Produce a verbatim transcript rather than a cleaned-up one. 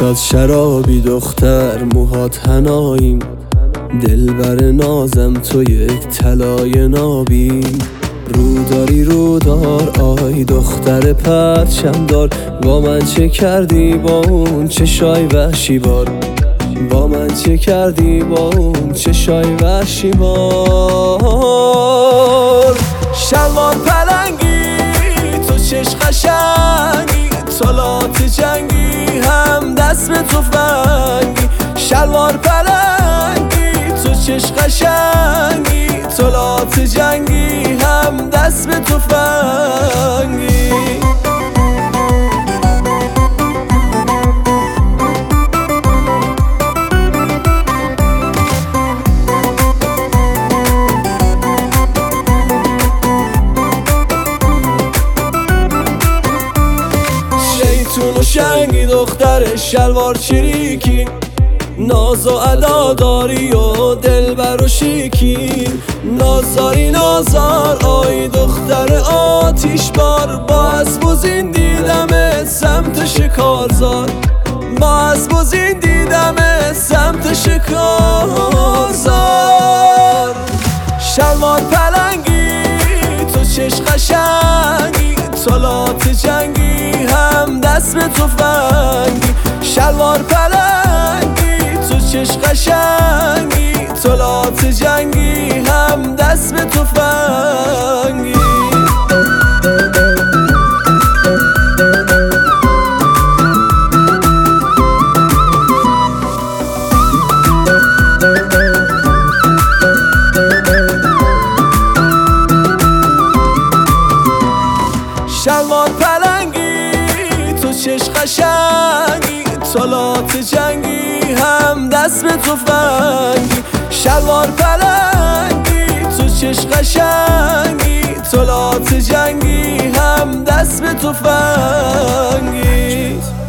چشات شرابی دختر، موهات حناییم، دلبر نازم تو یک طلای نابی. رو داری رو دار آی دختر پرچم دار، با من چه کردی با اون چشای وحشی بار؟ با من چه کردی با اون چشای وحشی بار؟ شلوار پلنگی تو چش قشنگی، طلات جنگی هم دست به تفنگی. شلوار پلنگی تو چش قشنگی، طلات جنگی هم دست به تفنگی. شیطون و شنگی دختر شلوار چریکی، ناز و ادا داری و دلبر و شیکی. نازاری نازار آی دختر آتیش بار، با اسب و زین دیدم سمت شکارزار. با اسب و زین دیدم سمت شکارزار. شلوار پلنگی تو چش قشنگی، طلات جنگی هم دست به تفنگی. شلوار پلنگی تو چش قشنگی، طلات جنگی هم دست به تفنگی. شلوار پلنگی تو چش قشنگی، طلات جنگی هم دست به تفنگی. شلوار پلنگی تو چش قشنگی، طلات جنگی هم دست به تفنگی.